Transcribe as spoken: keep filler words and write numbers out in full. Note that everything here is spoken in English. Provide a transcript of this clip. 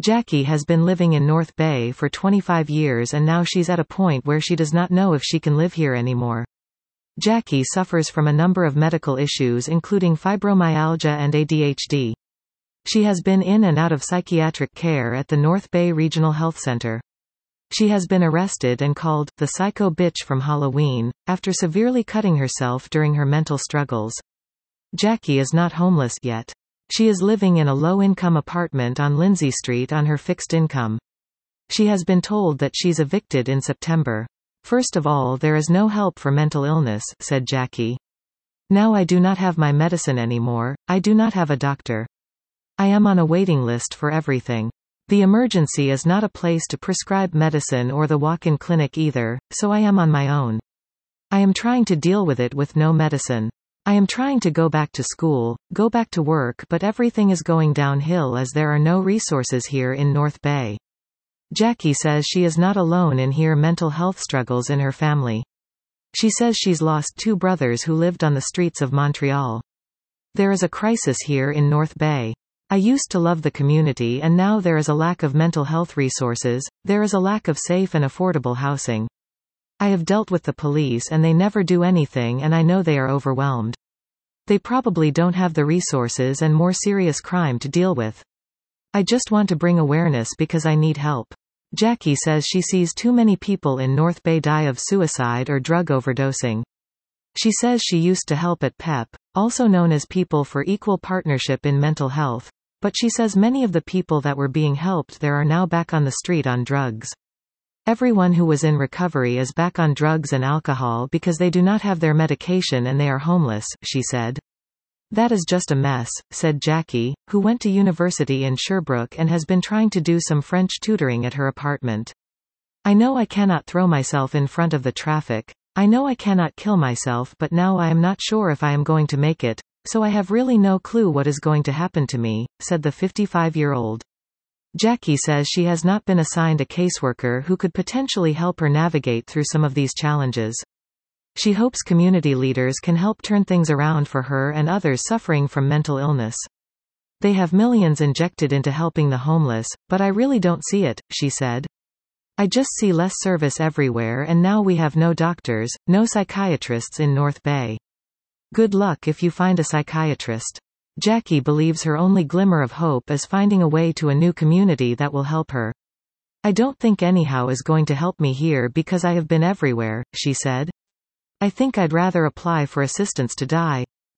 Jackie has been living in North Bay for twenty-five years and now she's at a point where she does not know if she can live here anymore. Jackie suffers from a number of medical issues including fibromyalgia and A D H D. She has been in and out of psychiatric care at the North Bay Regional Health Center. She has been arrested and called the psycho bitch from Halloween after severely cutting herself during her mental struggles. Jackie is not homeless yet. She is living in a low-income apartment on Lindsay Street on her fixed income. She has been told that she's evicted in September. First of all, there is no help for mental illness, said Jackie. Now I do not have my medicine anymore, I do not have a doctor. I am on a waiting list for everything. The emergency is not a place to prescribe medicine or the walk-in clinic either, so I am on my own. I am trying to deal with it with no medicine. I am trying to go back to school, go back to work, but everything is going downhill as there are no resources here in North Bay. Jackie says she is not alone in here mental health struggles in her family. She says she's lost two brothers who lived on the streets of Montreal. There is a crisis here in North Bay. I used to love the community and now there is a lack of mental health resources, there is a lack of safe and affordable housing. I have dealt with the police and they never do anything and I know they are overwhelmed. They probably don't have the resources and more serious crime to deal with. I just want to bring awareness because I need help. Jackie says she sees too many people in North Bay die of suicide or drug overdosing. She says she used to help at P E P, also known as People for Equal Partnership in Mental Health, but she says many of the people that were being helped there are now back on the street on drugs. Everyone who was in recovery is back on drugs and alcohol because they do not have their medication and they are homeless, she said. That is just a mess, said Jackie, who went to university in Sherbrooke and has been trying to do some French tutoring at her apartment. I know I cannot throw myself in front of the traffic. I know I cannot kill myself, but now I am not sure if I am going to make it, so I have really no clue what is going to happen to me, said the fifty-five-year-old. Jackie says she has not been assigned a caseworker who could potentially help her navigate through some of these challenges. She hopes community leaders can help turn things around for her and others suffering from mental illness. They have millions injected into helping the homeless, but I really don't see it, she said. I just see less service everywhere and now we have no doctors, no psychiatrists in North Bay. Good luck if you find a psychiatrist. Jackie believes her only glimmer of hope is finding a way to a new community that will help her. I don't think anyhow is going to help me here because I have been everywhere, she said. I think I'd rather apply for assistance to die.